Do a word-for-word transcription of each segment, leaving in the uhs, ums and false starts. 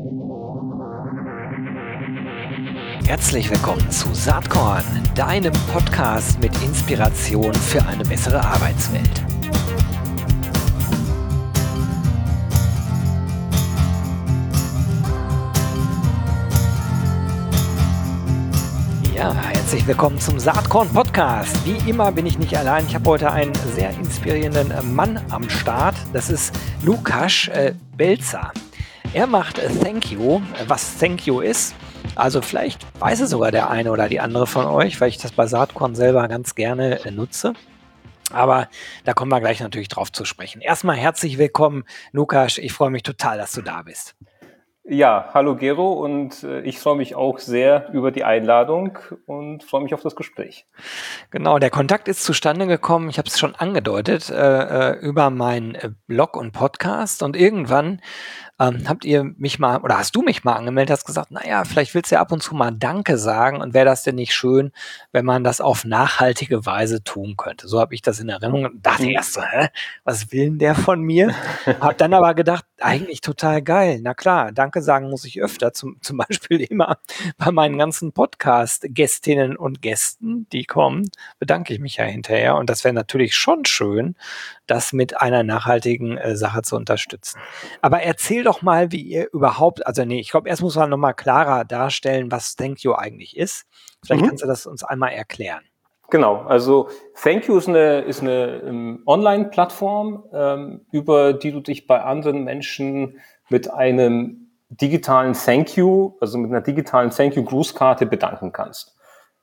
Herzlich willkommen zu Saatkorn, deinem Podcast mit Inspiration für eine bessere Arbeitswelt. Ja, herzlich willkommen zum Saatkorn-Podcast. Wie immer bin ich nicht allein. Ich habe heute einen sehr inspirierenden Mann am Start. Das ist Lukasz äh, Belzer. Er macht äh, Thank You. Was Thank You ist, also vielleicht weiß es sogar der eine oder die andere von euch, weil ich das bei Saatkorn selber ganz gerne äh, nutze. Aber da kommen wir gleich natürlich drauf zu sprechen. Erstmal herzlich willkommen, Lukasz. Ich freue mich total, dass du da bist. Ja, hallo Gero, und äh, ich freue mich auch sehr über die Einladung und freue mich auf das Gespräch. Genau, der Kontakt ist zustande gekommen, ich habe es schon angedeutet, äh, über meinen äh, Blog und Podcast, und irgendwann ähm, habt ihr mich mal, oder hast du mich mal angemeldet, hast gesagt, naja, vielleicht willst du ja ab und zu mal Danke sagen, und wäre das denn nicht schön, wenn man das auf nachhaltige Weise tun könnte. So habe ich das in Erinnerung und dachte erst so, hä, was will denn der von mir? Hab dann aber gedacht, eigentlich total geil, na klar, Danke sagen muss ich öfter, zum, zum Beispiel immer bei meinen ganzen Podcast-Gästinnen und Gästen, die kommen, bedanke ich mich ja hinterher, und das wäre natürlich schon schön, das mit einer nachhaltigen äh, Sache zu unterstützen. Aber erzähl doch mal, wie ihr überhaupt, also nee, ich glaube, erst muss man nochmal klarer darstellen, was Thank You eigentlich ist. Vielleicht Mhm. kannst du das uns einmal erklären. Genau, also Thank You ist eine, ist eine um, Online-Plattform, ähm, über die du dich bei anderen Menschen mit einem digitalen Thank You, also mit einer digitalen Thank You-Grußkarte bedanken kannst.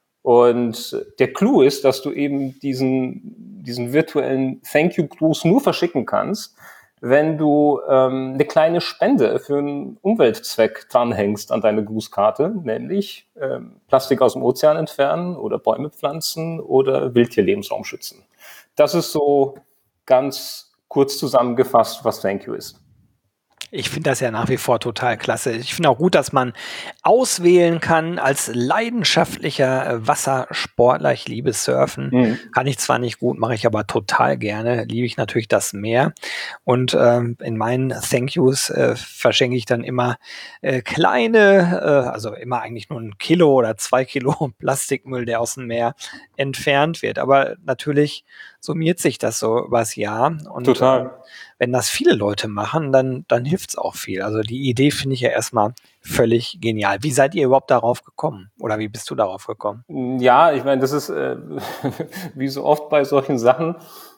Und der Clou ist, dass du eben diesen, diesen virtuellen Thank You-Gruß nur verschicken kannst, wenn du ähm, eine kleine Spende für einen Umweltzweck dranhängst an deine Grußkarte, nämlich ähm, Plastik aus dem Ozean entfernen oder Bäume pflanzen oder Wildtierlebensraum schützen. Das ist so ganz kurz zusammengefasst, was Thank You ist. Ich finde das ja nach wie vor total klasse. Ich finde auch gut, dass man auswählen kann als leidenschaftlicher Wassersportler. Ich liebe Surfen. Mhm. Kann ich zwar nicht gut, mache ich aber total gerne. Liebe ich natürlich das Meer. Und ähm, in meinen Thank Yous äh, verschenke ich dann immer äh, kleine, äh, also immer eigentlich nur ein Kilo oder zwei Kilo Plastikmüll, der aus dem Meer entfernt wird. Aber natürlich summiert sich das so übers Jahr. Und total. Äh, wenn das viele Leute machen, dann, dann hilft es auch viel. Also die Idee finde ich ja erstmal völlig genial. Wie seid ihr überhaupt darauf gekommen? Oder wie bist du darauf gekommen? Ja, ich meine, das ist äh, wie so oft bei solchen Sachen,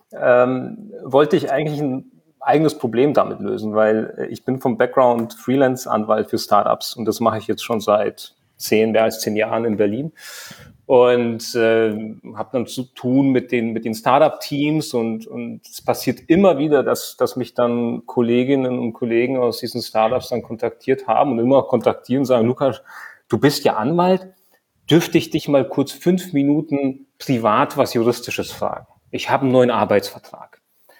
ähm, wollte ich eigentlich ein eigenes Problem damit lösen, weil ich bin vom Background Freelance-Anwalt für Startups, und das mache ich jetzt schon seit zehn, mehr als zehn Jahren in Berlin. Und äh, habe dann zu tun mit den mit den Startup-Teams, und und es passiert immer wieder, dass dass mich dann Kolleginnen und Kollegen aus diesen Startups dann kontaktiert haben und immer kontaktieren und sagen, Lukasz, du bist ja Anwalt, dürfte ich dich mal kurz fünf Minuten privat was Juristisches fragen? Ich habe einen neuen Arbeitsvertrag.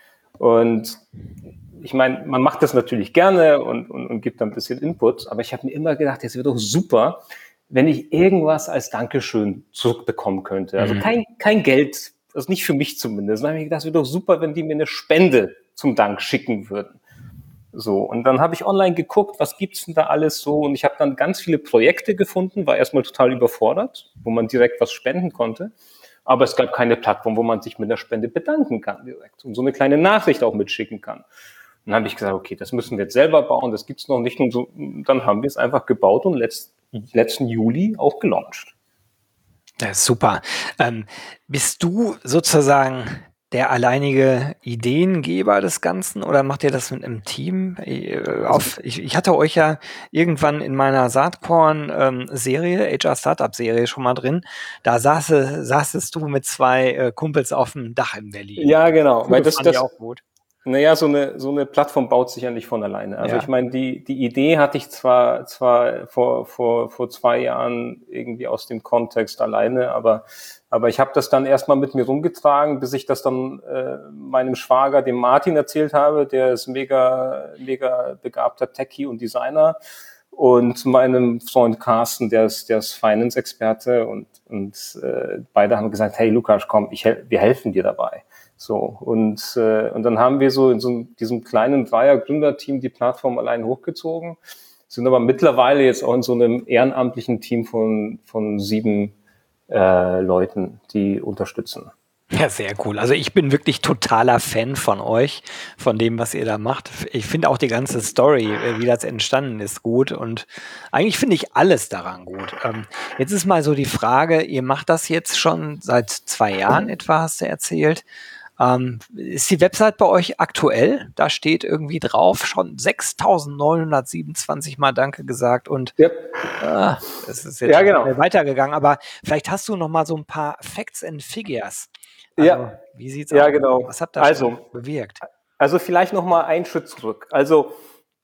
Und ich meine, man macht das natürlich gerne und, und, und gibt dann ein bisschen Input, aber ich habe mir immer gedacht, es wäre doch super, wenn ich irgendwas als Dankeschön zurückbekommen könnte. Also kein, kein Geld, also nicht für mich zumindest. Dann habe ich gedacht, es wäre doch super, wenn die mir eine Spende zum Dank schicken würden. So, und dann habe ich online geguckt, was gibt's denn da alles so, und ich habe dann ganz viele Projekte gefunden, war erstmal total überfordert, wo man direkt was spenden konnte, aber es gab keine Plattform, wo man sich mit einer Spende bedanken kann direkt und so eine kleine Nachricht auch mitschicken kann. Dann habe ich gesagt, okay, das müssen wir jetzt selber bauen, das gibt's noch nicht, und so, dann haben wir es einfach gebaut und letzt, letzten Juli auch gelauncht. Ja, super. Ähm, bist du sozusagen der alleinige Ideengeber des Ganzen, oder macht ihr das mit einem Team? Auf, ich, ich hatte euch ja irgendwann in meiner Saatkorn-Serie, H R-Startup-Serie schon mal drin, da saß, saßest du mit zwei äh, Kumpels auf dem Dach in Berlin. Ja, genau. Weil das fand ich auch gut. Naja, so eine, so eine Plattform baut sich ja nicht von alleine. Also ja. Ich meine, die, die Idee hatte ich zwar, zwar vor, vor, vor zwei Jahren irgendwie aus dem Kontext alleine, aber, aber ich habe das dann erstmal mit mir rumgetragen, bis ich das dann äh, meinem Schwager, dem Martin, erzählt habe. Der ist mega, mega begabter Techie und Designer. Und meinem Freund Carsten, der ist, der ist Finance-Experte, und, und äh, beide haben gesagt, hey Lukasz, komm, ich, wir helfen dir dabei. So, und, äh, und dann haben wir so in so diesem kleinen Dreier-Gründerteam die Plattform allein hochgezogen, sind aber mittlerweile jetzt auch in so einem ehrenamtlichen Team von, von sieben äh, Leuten, die unterstützen. Ja, sehr cool. Also ich bin wirklich totaler Fan von euch, von dem, was ihr da macht. Ich finde auch die ganze Story, wie das entstanden ist, gut. Und eigentlich finde ich alles daran gut. Ähm, jetzt ist mal so die Frage, ihr macht das jetzt schon seit zwei Jahren etwa, hast du erzählt. Ähm, ist die Website bei euch aktuell? Da steht irgendwie drauf, schon sechstausendneunhundertsiebenundzwanzig Mal Danke gesagt und Yep. äh, es ist jetzt ja, genau. weitergegangen. Aber vielleicht hast du noch mal so ein paar Facts and Figures. Also, ja, wie sieht's ja, aus? genau. Was habt ihr also, schon bewirkt? Also vielleicht noch mal einen Schritt zurück. Also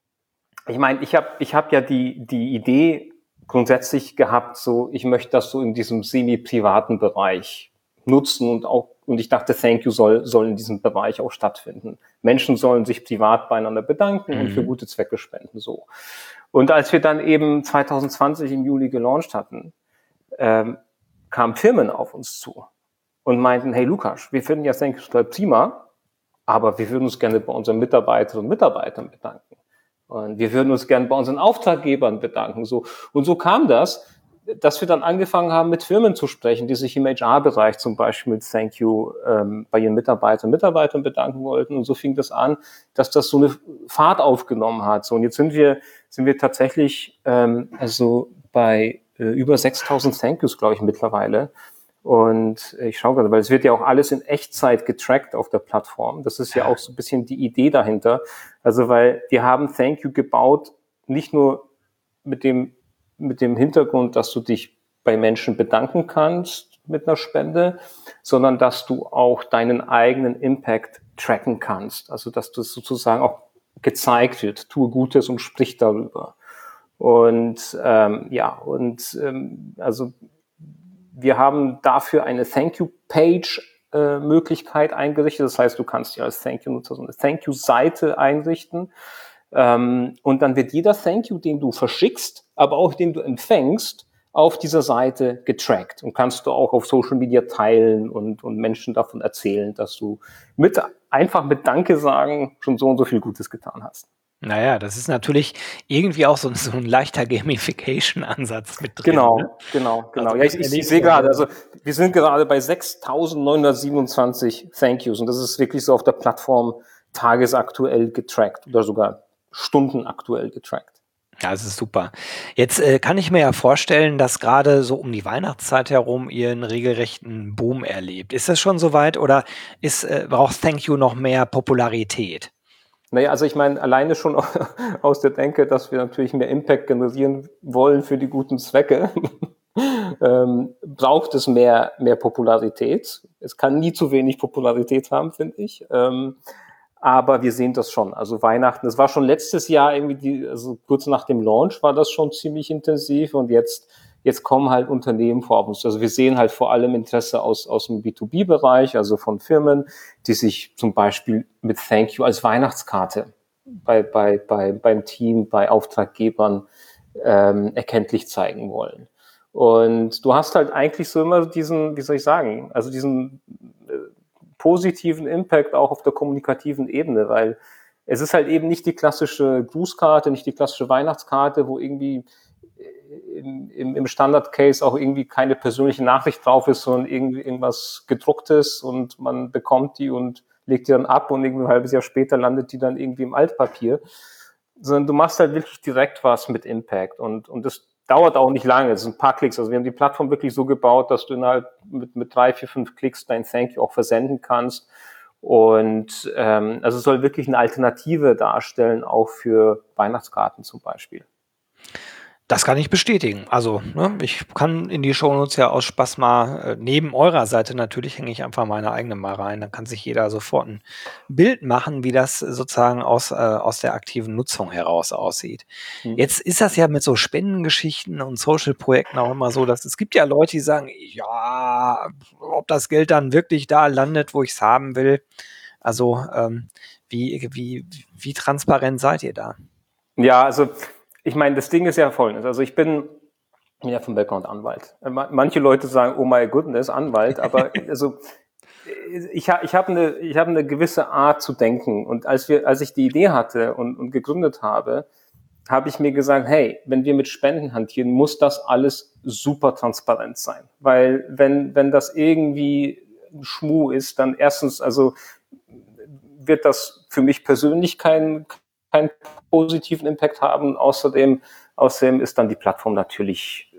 ich meine, ich habe ich hab ja die, die Idee grundsätzlich gehabt, so ich möchte das so in diesem semi-privaten Bereich nutzen und auch und ich dachte, Thank You soll, soll in diesem Bereich auch stattfinden. Menschen sollen sich privat beieinander bedanken mhm. und für gute Zwecke spenden. So. Und als wir dann eben zwanzig zwanzig im Juli gelauncht hatten, ähm, kamen Firmen auf uns zu und meinten, hey Lukas, wir finden ja Thank You total prima, aber wir würden uns gerne bei unseren Mitarbeiterinnen und Mitarbeitern bedanken. Und wir würden uns gerne bei unseren Auftraggebern bedanken. So. Und so kam das, dass wir dann angefangen haben, mit Firmen zu sprechen, die sich im H R-Bereich zum Beispiel mit Thank You ähm, bei ihren Mitarbeiterinnen und Mitarbeitern bedanken wollten. Und so fing das an, dass das so eine Fahrt aufgenommen hat. So, und jetzt sind wir, sind wir tatsächlich ähm, also bei äh, über sechstausend Thank Yous, glaube ich, mittlerweile. Und ich schaue gerade, weil es wird ja auch alles in Echtzeit getrackt auf der Plattform. Das ist ja auch so ein bisschen die Idee dahinter. Also, weil wir haben Thank You gebaut, nicht nur mit dem, mit dem Hintergrund, dass du dich bei Menschen bedanken kannst mit einer Spende, sondern dass du auch deinen eigenen Impact tracken kannst. Also, dass das sozusagen auch gezeigt wird. Tue Gutes und sprich darüber. Und ähm, ja, und ähm, also wir haben dafür eine Thank-You-Page-Möglichkeit äh, eingerichtet. Das heißt, du kannst dir als Thank-You-Nutzer so eine Thank-You-Seite einrichten. Ähm, und dann wird jeder Thank-You, den du verschickst, aber auch den du empfängst, auf dieser Seite getrackt. Und kannst du auch auf Social Media teilen und, und Menschen davon erzählen, dass du mit einfach mit Danke sagen schon so und so viel Gutes getan hast. Naja, das ist natürlich irgendwie auch so, so ein leichter Gamification-Ansatz mit drin. Genau, ne? genau, genau. Also Ja, ich, ich, ich sehe gerade, also wir sind gerade bei sechstausendneunhundertsiebenundzwanzig Thank Yous und das ist wirklich so auf der Plattform tagesaktuell getrackt oder sogar stundenaktuell getrackt. Ja, das ist super. Jetzt äh, kann ich mir ja vorstellen, dass gerade so um die Weihnachtszeit herum ihr einen regelrechten Boom erlebt. Ist das schon soweit oder ist, äh, braucht Thank You noch mehr Popularität? Naja, also ich meine, alleine schon aus der Denke, dass wir natürlich mehr Impact generieren wollen für die guten Zwecke, ähm, braucht es mehr, mehr Popularität. Es kann nie zu wenig Popularität haben, finde ich. Ähm, aber wir sehen das schon. Also Weihnachten, es war schon letztes Jahr irgendwie, die, also kurz nach dem Launch war das schon ziemlich intensiv und jetzt Jetzt kommen halt Unternehmen vor uns. Also wir sehen halt vor allem Interesse aus, aus dem B zwei B-Bereich, also von Firmen, die sich zum Beispiel mit Thank You als Weihnachtskarte bei, bei, bei, beim Team, bei Auftraggebern ähm, erkenntlich zeigen wollen. Und du hast halt eigentlich so immer diesen, wie soll ich sagen, also diesen äh, positiven Impact auch auf der kommunikativen Ebene, weil es ist halt eben nicht die klassische Grußkarte, nicht die klassische Weihnachtskarte, wo irgendwie Im, im, im Standard-Case auch irgendwie keine persönliche Nachricht drauf ist, sondern irgendwie irgendwas gedrucktes und man bekommt die und legt die dann ab und irgendwie ein halbes Jahr später landet die dann irgendwie im Altpapier. Sondern du machst halt wirklich direkt was mit Impact und, und das dauert auch nicht lange, es sind ein paar Klicks. Also wir haben die Plattform wirklich so gebaut, dass du innerhalb mit, mit drei, vier, fünf Klicks dein Thank You auch versenden kannst. Und ähm, also es soll wirklich eine Alternative darstellen, auch für Weihnachtskarten zum Beispiel. Das kann ich bestätigen. Also, ne, ich kann in die Shownotes ja aus Spaß mal, äh, neben eurer Seite natürlich hänge ich einfach meine eigene mal rein. Dann kann sich jeder sofort ein Bild machen, wie das sozusagen aus, äh, aus der aktiven Nutzung heraus aussieht. Mhm. Jetzt ist das ja mit so Spendengeschichten und Social-Projekten auch immer so, dass es gibt ja Leute, die sagen, ja, ob das Geld dann wirklich da landet, wo ich es haben will. Also, ähm, wie, wie, wie transparent seid ihr da? Ja, also ich meine, das Ding ist ja folgendes. Also ich bin, bin ja vom Background Anwalt. Manche Leute sagen, oh my goodness, Anwalt, aber also ich, ich habe eine, ich habe eine gewisse Art zu denken. Und als wir, als ich die Idee hatte und, und gegründet habe, habe ich mir gesagt, hey, wenn wir mit Spenden hantieren, muss das alles super transparent sein. Weil wenn, wenn das irgendwie ein Schmuh ist, dann erstens, also wird das für mich persönlich keinen keinen positiven Impact haben. Außerdem, außerdem ist dann die Plattform natürlich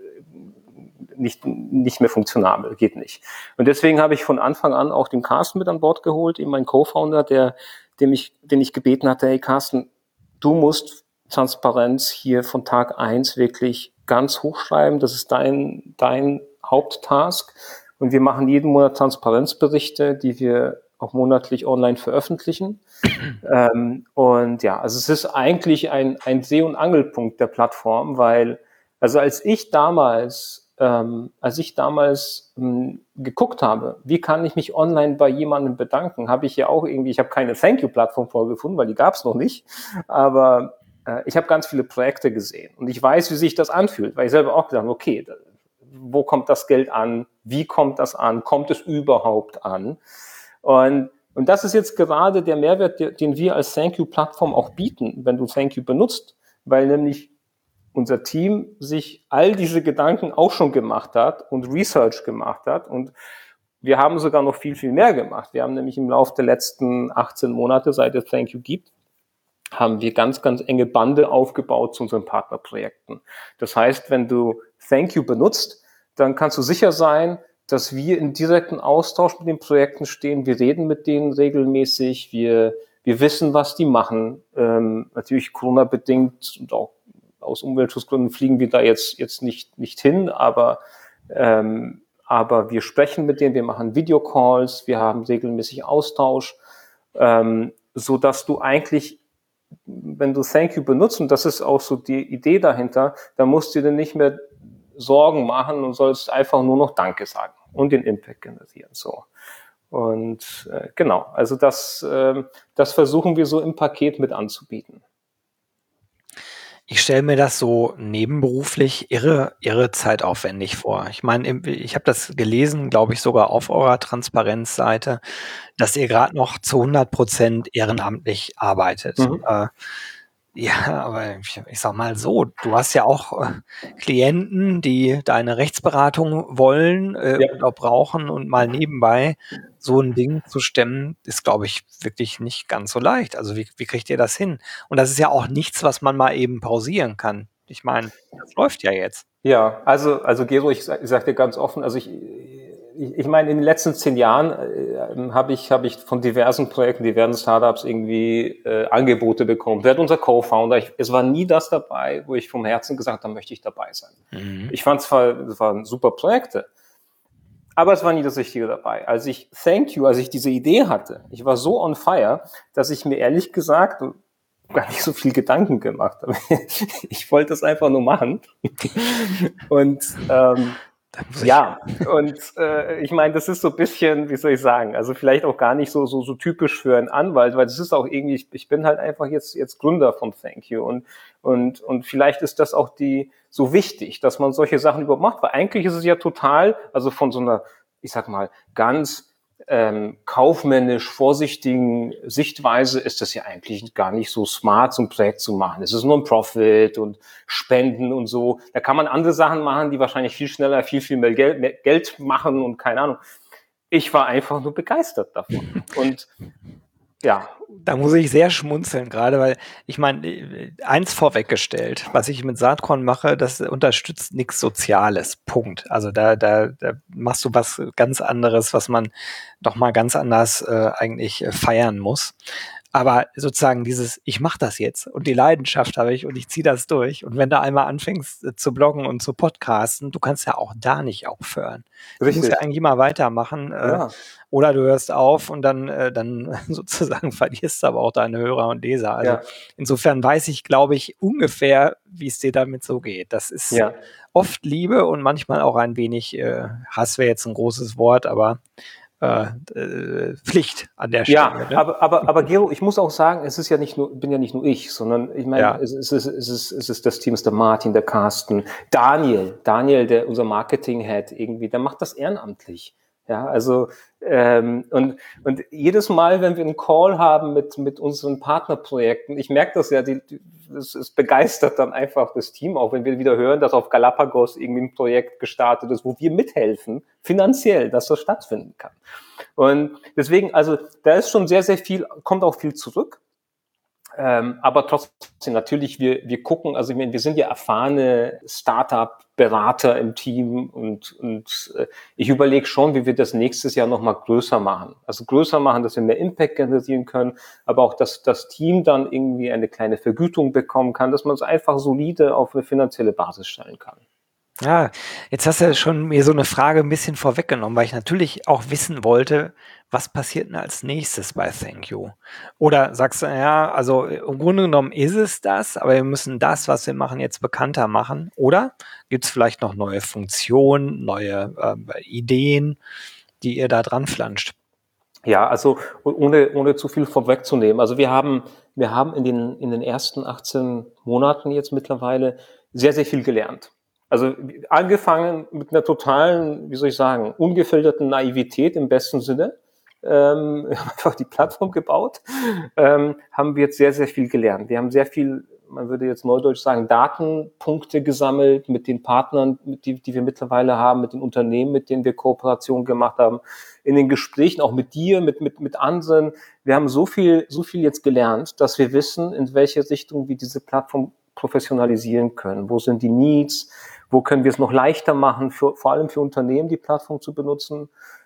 nicht, nicht mehr funktionabel, geht nicht. Und deswegen habe ich von Anfang an auch den Carsten mit an Bord geholt, eben mein Co-Founder, der, dem ich, den ich gebeten hatte, hey Carsten, du musst Transparenz hier von Tag eins wirklich ganz hochschreiben. Das ist dein, dein Haupttask. Und wir machen jeden Monat Transparenzberichte, die wir auch monatlich online veröffentlichen. ähm, und ja, also es ist eigentlich ein, ein Dreh- und Angelpunkt der Plattform, weil, also als ich damals, ähm, als ich damals ähm, geguckt habe, wie kann ich mich online bei jemandem bedanken, habe ich ja auch irgendwie, ich habe keine Thank-You-Plattform vorgefunden, weil die gab es noch nicht, aber äh, ich habe ganz viele Projekte gesehen und ich weiß, wie sich das anfühlt, weil ich selber auch gesagt habe, okay, da, wo kommt das Geld an? Wie kommt das an? Kommt es überhaupt an? Und, und das ist jetzt gerade der Mehrwert, den wir als Thank-You-Plattform auch bieten, wenn du Thank-You benutzt, weil nämlich unser Team sich all diese Gedanken auch schon gemacht hat und Research gemacht hat. Und wir haben sogar noch viel, viel mehr gemacht. Wir haben nämlich im Laufe der letzten achtzehn Monate, seit es Thank-You gibt, haben wir ganz, ganz enge Bande aufgebaut zu unseren Partnerprojekten. Das heißt, wenn du Thank-You benutzt, dann kannst du sicher sein, dass wir in direkten Austausch mit den Projekten stehen. Wir reden mit denen regelmäßig. Wir, wir wissen, was die machen. Ähm, natürlich Corona-bedingt und auch aus Umweltschutzgründen fliegen wir da jetzt, jetzt nicht, nicht hin, aber, ähm, aber wir sprechen mit denen, wir machen Videocalls, wir haben regelmäßig Austausch, ähm, so dass du eigentlich, wenn du Thank-You benutzt, und das ist auch so die Idee dahinter, dann musst du dir nicht mehr Sorgen machen und sollst einfach nur noch Danke sagen und den Impact generieren. So. Und äh, genau, also das, äh, das versuchen wir so im Paket mit anzubieten. Ich stelle mir das so nebenberuflich irre, irre zeitaufwendig vor. Ich meine, ich habe das gelesen, glaube ich, sogar auf eurer Transparenzseite, dass ihr gerade noch zu hundert Prozent ehrenamtlich arbeitet. Mhm. Äh, ja, aber ich, ich sag mal so, du hast ja auch äh, Klienten, die deine Rechtsberatung wollen äh, Ja. und auch brauchen, und mal nebenbei so ein Ding zu stemmen, ist, glaube ich, wirklich nicht ganz so leicht. Also wie, wie kriegt ihr das hin? Und das ist ja auch nichts, was man mal eben pausieren kann. Ich meine, das läuft ja jetzt. Ja, also, also Gero, ich sag, ich sag dir ganz offen, also ich, ich, ich meine, in den letzten zehn Jahren äh, habe ich, hab ich von diversen Projekten, diversen Startups irgendwie äh, Angebote bekommen. Wer hat unser Co-Founder? Ich, es war nie das dabei, wo ich vom Herzen gesagt habe, da möchte ich dabei sein. Mhm. Ich fand zwar, es waren super Projekte, aber es war nie das Richtige dabei. Als ich Thank You, als ich diese Idee hatte, ich war so on fire, dass ich mir ehrlich gesagt gar nicht so viel Gedanken gemacht habe. Ich wollte es einfach nur machen. Und ähm, ja, und äh, ich meine, das ist so ein bisschen, wie soll ich sagen, also vielleicht auch gar nicht so so so typisch für einen Anwalt, weil das ist auch irgendwie, ich, ich bin halt einfach jetzt jetzt Gründer von Thank You und und und vielleicht ist das auch die so wichtig, dass man solche Sachen überhaupt macht, weil eigentlich ist es ja total, also von so einer, ich sag mal, ganz ähm, kaufmännisch vorsichtigen Sichtweise ist das ja eigentlich gar nicht so smart, so ein Projekt zu machen. Es ist nur ein Profit und Spenden und so. Da kann man andere Sachen machen, die wahrscheinlich viel schneller, viel, viel mehr Geld, mehr Geld machen und keine Ahnung. Ich war einfach nur begeistert davon. Und ja. Da muss ich sehr schmunzeln gerade, weil ich meine, eins vorweggestellt, was ich mit Saatkorn mache, das unterstützt nichts Soziales. Punkt. Also da, da, da machst du was ganz anderes, was man doch mal ganz anders äh, eigentlich äh, feiern muss. Aber sozusagen dieses, ich mache das jetzt und die Leidenschaft habe ich und ich ziehe das durch. Und wenn du einmal anfängst äh, zu bloggen und zu podcasten, du kannst ja auch da nicht aufhören. Du Richtig. musst ja eigentlich immer weitermachen. Äh, ja. Oder du hörst auf und dann, äh, dann sozusagen verlierst du aber auch deine Hörer und Leser. Also ja. insofern weiß ich, glaube ich, ungefähr, wie es dir damit so geht. Das ist ja. oft Liebe und manchmal auch ein wenig äh, Hass wäre jetzt ein großes Wort, aber Äh, äh, Pflicht an der Stelle. Ja, ne? aber, aber, aber Gero, ich muss auch sagen, es ist ja nicht nur, bin ja nicht nur ich, sondern ich meine, ja. es, es, ist, es, ist, es ist das Team, ist der Martin, der Carsten, Daniel, Daniel, der unser Marketing-Head irgendwie, der macht das ehrenamtlich. Ja, also ähm, und und jedes Mal, wenn wir einen Call haben mit mit unseren Partnerprojekten, ich merke das ja, die, die es, es begeistert dann einfach das Team, auch wenn wir wieder hören, dass auf Galapagos irgendwie ein Projekt gestartet ist, wo wir mithelfen, finanziell, dass das stattfinden kann. Und deswegen, also da ist schon sehr, sehr viel, kommt auch viel zurück. Ähm, aber trotzdem, natürlich, wir, wir gucken, also ich meine, wir sind ja erfahrene Startup-Berater im Team und, und äh, ich überlege schon, wie wir das nächstes Jahr nochmal größer machen. Also größer machen, dass wir mehr Impact generieren können, aber auch, dass das Team dann irgendwie eine kleine Vergütung bekommen kann, dass man es einfach solide auf eine finanzielle Basis stellen kann. Ja, jetzt hast du schon mir so eine Frage ein bisschen vorweggenommen, weil ich natürlich auch wissen wollte, was passiert denn als nächstes bei ThankYou? Oder sagst du, ja, also im Grunde genommen ist es das, aber wir müssen das, was wir machen, jetzt bekannter machen? Oder gibt es vielleicht noch neue Funktionen, neue äh, Ideen, die ihr da dran flanscht? Ja, also ohne, ohne zu viel vorwegzunehmen. Also wir haben, wir haben in den, in den ersten achtzehn Monaten jetzt mittlerweile sehr, sehr viel gelernt. Also angefangen mit einer totalen, wie soll ich sagen, ungefilterten Naivität im besten Sinne, ähm, einfach die Plattform gebaut, ähm, haben wir jetzt sehr, sehr viel gelernt. Wir haben sehr viel, man würde jetzt neudeutsch sagen, Datenpunkte gesammelt mit den Partnern, die, die wir mittlerweile haben, mit den Unternehmen, mit denen wir Kooperation gemacht haben, in den Gesprächen, auch mit dir, mit, mit, mit anderen. Wir haben so viel, so viel jetzt gelernt, dass wir wissen, in welche Richtung wir diese Plattform professionalisieren können. Wo sind die Needs? Wo können wir es noch leichter machen, für, vor allem für Unternehmen, die Plattform zu benutzen?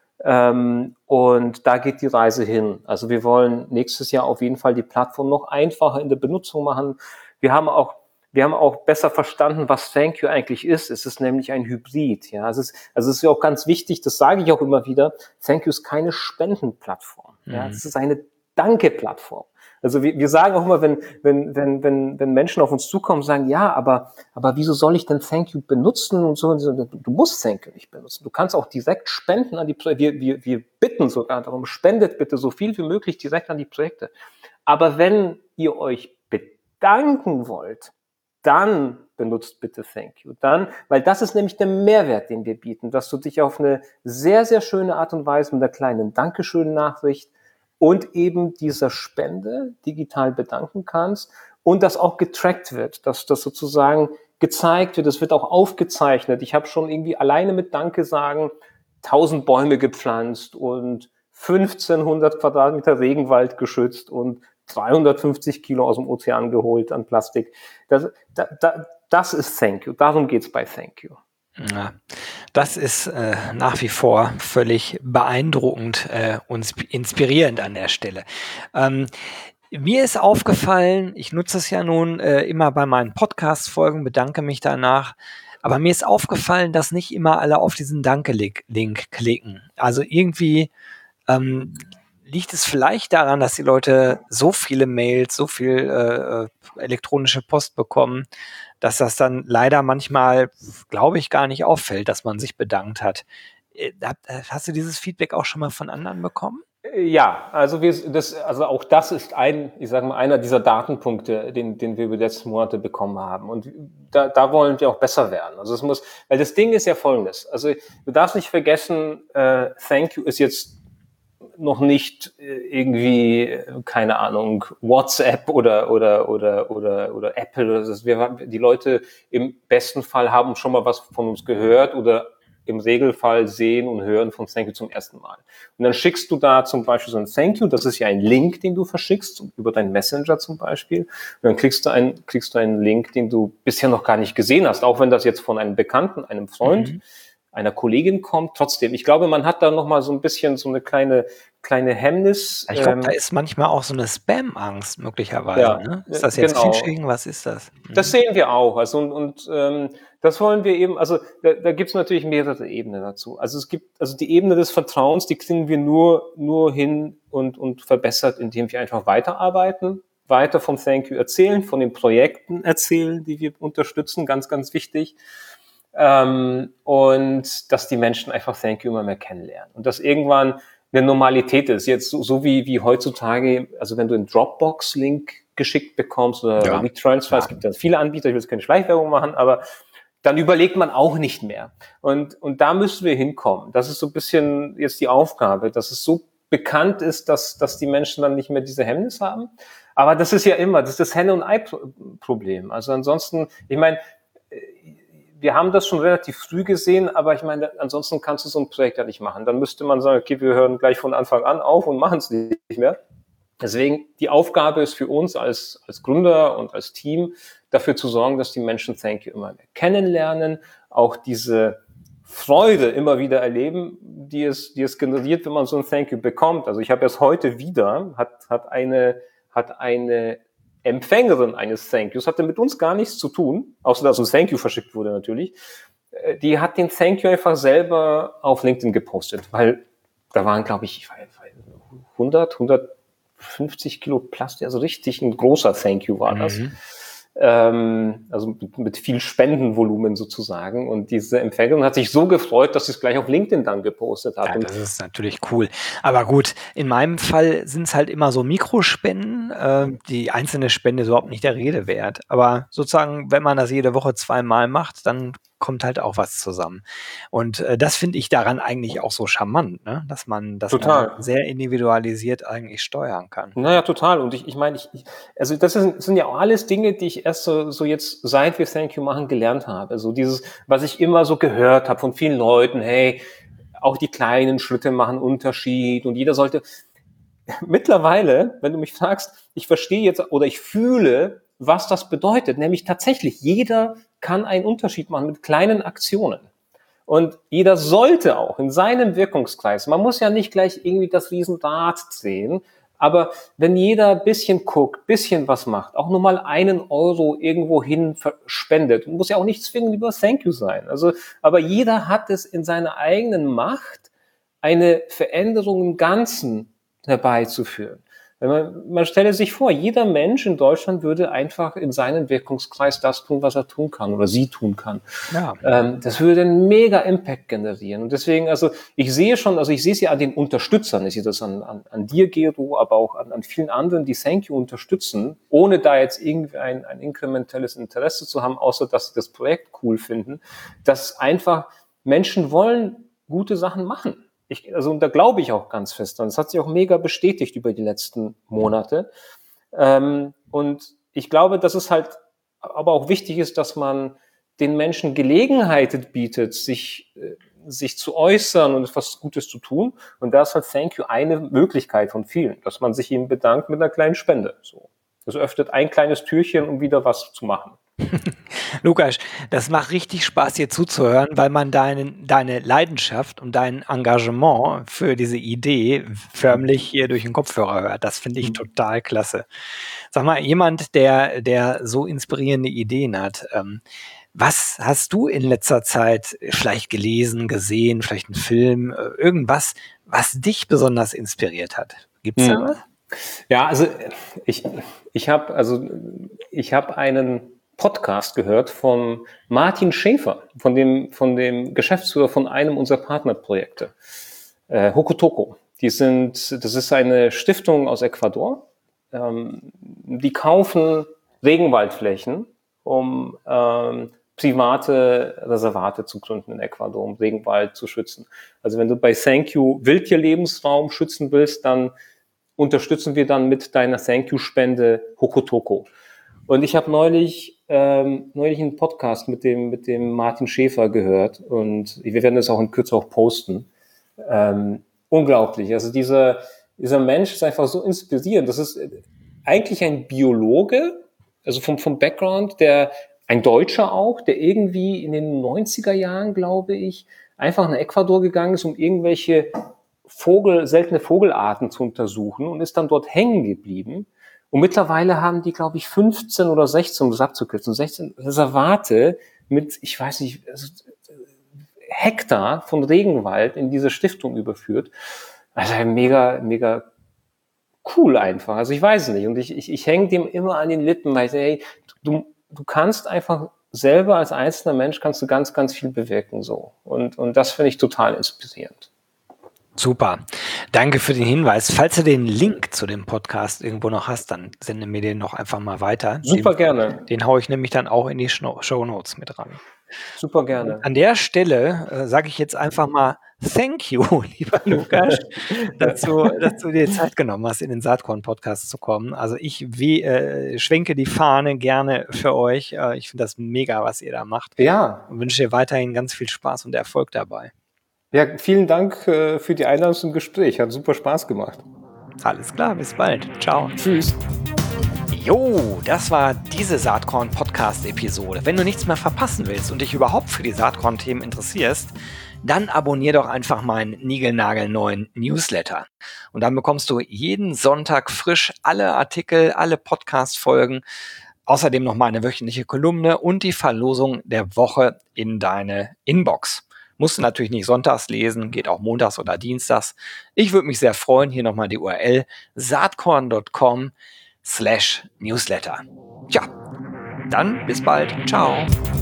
Ähm, und da geht die Reise hin. Also wir wollen nächstes Jahr auf jeden Fall die Plattform noch einfacher in der Benutzung machen. Wir haben auch, wir haben auch besser verstanden, was ThankYou eigentlich ist. Es ist nämlich ein Hybrid. Ja, es ist, also es ist ja auch ganz wichtig, das sage ich auch immer wieder. ThankYou ist keine Spendenplattform. Mhm. Ja, es ist eine Danke-Plattform. Also wir, wir sagen auch immer, wenn, wenn, wenn, wenn, wenn Menschen auf uns zukommen und sagen, ja, aber, aber wieso soll ich denn ThankYou benutzen und so, und so, du musst ThankYou nicht benutzen. Du kannst auch direkt spenden an die Projekte. Wir, wir, wir bitten sogar darum, spendet bitte so viel wie möglich direkt an die Projekte. Aber wenn ihr euch bedanken wollt, dann benutzt bitte ThankYou. Dann, weil das ist nämlich der Mehrwert, den wir bieten, dass du dich auf eine sehr, sehr schöne Art und Weise mit einer kleinen Dankeschön-Nachricht und eben dieser Spende digital bedanken kannst und das auch getrackt wird, dass das sozusagen gezeigt wird, das wird auch aufgezeichnet. Ich habe schon irgendwie alleine mit Danke sagen tausend Bäume gepflanzt und fünfzehnhundert Quadratmeter Regenwald geschützt und dreihundertfünfzig Kilo aus dem Ozean geholt an Plastik. Das, da, da, das ist ThankYou. Darum geht's bei ThankYou. Ja, das ist äh, nach wie vor völlig beeindruckend äh, und inspirierend an der Stelle. Ähm, mir ist aufgefallen, ich nutze es ja nun äh, immer bei meinen Podcast-Folgen, bedanke mich danach, aber mir ist aufgefallen, dass nicht immer alle auf diesen Danke-Link klicken. Also irgendwie ähm, liegt es vielleicht daran, dass die Leute so viele Mails, so viel äh, elektronische Post bekommen, dass das dann leider manchmal, glaube ich, gar nicht auffällt, dass man sich bedankt hat. Hast du dieses Feedback auch schon mal von anderen bekommen? Ja, also wir, das, also auch das ist ein, ich sage mal, einer dieser Datenpunkte, den, den wir über die letzten Monate bekommen haben. Und da, da wollen wir auch besser werden. Also es muss, weil das Ding ist ja folgendes. Also du darfst nicht vergessen, äh, ThankYou ist jetzt noch nicht irgendwie, keine Ahnung, WhatsApp oder oder oder oder oder Apple. Also wir, die Leute im besten Fall haben schon mal was von uns gehört oder im Regelfall sehen und hören von ThankYou zum ersten Mal. Und dann schickst du da zum Beispiel so ein ThankYou, das ist ja ein Link, den du verschickst, über deinen Messenger zum Beispiel. Und dann kriegst du einen, kriegst du einen Link, den du bisher noch gar nicht gesehen hast, auch wenn das jetzt von einem Bekannten, einem Freund, mhm. einer Kollegin kommt. Trotzdem, ich glaube, man hat da noch mal so ein bisschen so eine kleine kleine Hemmnis. Ich glaube, ähm, da ist manchmal auch so eine Spam-Angst möglicherweise. Ja, ne? Ist das jetzt genau. Phishing? Was ist das? Mhm. Das sehen wir auch. Also und, und ähm, das wollen wir eben. Also da, da gibt es natürlich mehrere Ebenen dazu. Also es gibt also die Ebene des Vertrauens, die kriegen wir nur nur hin und und verbessert, indem wir einfach weiterarbeiten, weiter vom ThankYou erzählen, von den Projekten erzählen, die wir unterstützen. Ganz ganz wichtig. Ähm, und dass die Menschen einfach ThankYou immer mehr kennenlernen und dass irgendwann eine Normalität ist. Jetzt so, so wie, wie heutzutage, also wenn du einen Dropbox-Link geschickt bekommst oder ja. WeTransfer, ja. Es gibt dann viele Anbieter, ich will jetzt keine Schleichwerbung machen, aber dann überlegt man auch nicht mehr. Und, und da müssen wir hinkommen. Das ist so ein bisschen jetzt die Aufgabe, dass es so bekannt ist, dass, dass die Menschen dann nicht mehr diese Hemmnis haben. Aber das ist ja immer, das ist das Henne- und Ei-Problem. Also ansonsten, ich meine, wir haben das schon relativ früh gesehen, aber ich meine, ansonsten kannst du so ein Projekt ja nicht machen. Dann müsste man sagen, okay, wir hören gleich von Anfang an auf und machen es nicht mehr. Deswegen, die Aufgabe ist für uns als, als Gründer und als Team, dafür zu sorgen, dass die Menschen Thank You immer mehr kennenlernen, auch diese Freude immer wieder erleben, die es, die es generiert, wenn man so ein Thank You bekommt. Also ich habe erst heute wieder, hat, hat eine, hat eine Empfängerin eines Thank Yous, hatte mit uns gar nichts zu tun, außer dass ein Thank You verschickt wurde natürlich. Die hat den Thank You einfach selber auf LinkedIn gepostet, weil da waren, glaube ich, hundert, hundertfünfzig Kilo Plastik, also richtig ein großer Thank You war das. Mhm. Ähm, also mit, mit viel Spendenvolumen sozusagen. Und diese Empfängerin hat sich so gefreut, dass sie es gleich auf LinkedIn dann gepostet hat. Ja, das ist natürlich cool. Aber gut, in meinem Fall sind es halt immer so Mikrospenden. Äh, die einzelne Spende ist überhaupt nicht der Rede wert. Aber sozusagen, wenn man das jede Woche zweimal macht, dann kommt halt auch was zusammen. Und äh, das finde ich daran eigentlich auch so charmant, ne? Dass man das sehr individualisiert eigentlich steuern kann. Naja, total. Und ich, ich meine, ich, ich, also das sind, sind ja auch alles Dinge, die ich erst so, so jetzt, seit wir Thank You machen, gelernt habe. Also dieses, was ich immer so gehört habe von vielen Leuten, hey, auch die kleinen Schritte machen Unterschied und jeder sollte. Mittlerweile, wenn du mich fragst, ich verstehe jetzt oder ich fühle, was das bedeutet, nämlich tatsächlich, jeder kann einen Unterschied machen mit kleinen Aktionen. Und jeder sollte auch in seinem Wirkungskreis, man muss ja nicht gleich irgendwie das Riesenrad drehen, aber wenn jeder ein bisschen guckt, ein bisschen was macht, auch nur mal einen Euro irgendwo hin spendet, muss ja auch nicht zwingend über Thank You sein. Also, aber jeder hat es in seiner eigenen Macht, eine Veränderung im Ganzen herbeizuführen. Wenn man, man stelle sich vor, jeder Mensch in Deutschland würde einfach in seinem Wirkungskreis das tun, was er tun kann oder sie tun kann. Ja. Ähm, das würde einen mega Impact generieren. Und deswegen, also ich sehe schon, also ich sehe es ja an den Unterstützern, ich sehe das an, an, an dir, Gero, aber auch an, an vielen anderen, die Thank You unterstützen, ohne da jetzt irgendwie ein, ein inkrementelles Interesse zu haben, außer dass sie das Projekt cool finden, dass einfach Menschen wollen gute Sachen machen. Ich, also da glaube ich auch ganz fest dran. Das hat sich auch mega bestätigt über die letzten Monate. Ähm, und ich glaube, dass es halt aber auch wichtig ist, dass man den Menschen Gelegenheit bietet, sich, äh, sich zu äußern und etwas Gutes zu tun. Und da ist halt Thank You eine Möglichkeit von vielen, dass man sich ihm bedankt mit einer kleinen Spende. So. Das öffnet ein kleines Türchen, um wieder was zu machen. Lukas, das macht richtig Spaß, dir zuzuhören, weil man deine, deine Leidenschaft und dein Engagement für diese Idee förmlich hier durch den Kopfhörer hört. Das finde ich total klasse. Sag mal, jemand, der, der so inspirierende Ideen hat, ähm, was hast du in letzter Zeit vielleicht gelesen, gesehen, vielleicht einen Film, äh, irgendwas, was dich besonders inspiriert hat? Gibt's da was? Ja, also ich, ich habe also ich habe einen Podcast gehört von Martin Schäfer, von dem, von dem Geschäftsführer von einem unserer Partnerprojekte, äh, Hokutoku. Die sind, das ist eine Stiftung aus Ecuador. Ähm, die kaufen Regenwaldflächen, um ähm, private Reservate zu gründen in Ecuador, um Regenwald zu schützen. Also wenn du bei Thank You Wildtierlebensraum schützen willst, dann unterstützen wir dann mit deiner Thank You-Spende Hokutoku. Und ich habe neulich ähm, neulich einen Podcast mit dem mit dem Martin Schäfer gehört und wir werden das auch in Kürze auch posten. Ähm, unglaublich. Also dieser dieser Mensch ist einfach so inspirierend. Das ist eigentlich ein Biologe, also vom vom Background, der ein Deutscher auch, der irgendwie in den neunziger Jahren, glaube ich, einfach nach Ecuador gegangen ist, um irgendwelche Vogel, seltene Vogelarten zu untersuchen und ist dann dort hängen geblieben. Und mittlerweile haben die, glaube ich, fünfzehn oder sechzehn, um das abzukürzen, sechzehn Reservate mit, ich weiß nicht, Hektar von Regenwald in diese Stiftung überführt. Also mega, mega cool einfach. Also ich weiß nicht. Und ich, ich, ich hänge dem immer an den Lippen, weil ich sage, hey, du, du kannst einfach selber als einzelner Mensch kannst du ganz, ganz viel bewirken, so. Und, und das finde ich total inspirierend. Super. Danke für den Hinweis. Falls du den Link zu dem Podcast irgendwo noch hast, dann sende mir den noch einfach mal weiter. Super den, gerne. Den haue ich nämlich dann auch in die Show Notes mit ran. Super gerne. An der Stelle äh, sage ich jetzt einfach mal Thank you, lieber Lukas, dass du, dass du dir Zeit genommen hast, in den Saatkorn-Podcast zu kommen. Also ich we äh, schwenke die Fahne gerne für euch. Äh, ich finde das mega, was ihr da macht. Ja. Und wünsche dir weiterhin ganz viel Spaß und Erfolg dabei. Ja, vielen Dank äh, für die Einladung zum Gespräch. Hat super Spaß gemacht. Alles klar, bis bald. Ciao. Tschüss. Jo, das war diese Saatkorn-Podcast-Episode. Wenn du nichts mehr verpassen willst und dich überhaupt für die Saatkorn-Themen interessierst, dann abonnier doch einfach meinen niegelnagelneuen Newsletter. Und dann bekommst du jeden Sonntag frisch alle Artikel, alle Podcast-Folgen, außerdem noch meine wöchentliche Kolumne und die Verlosung der Woche in deine Inbox. Musst du natürlich nicht sonntags lesen, geht auch montags oder dienstags. Ich würde mich sehr freuen, hier nochmal die U R L saatkorn punkt com slash newsletter. Tja, dann bis bald. Ciao.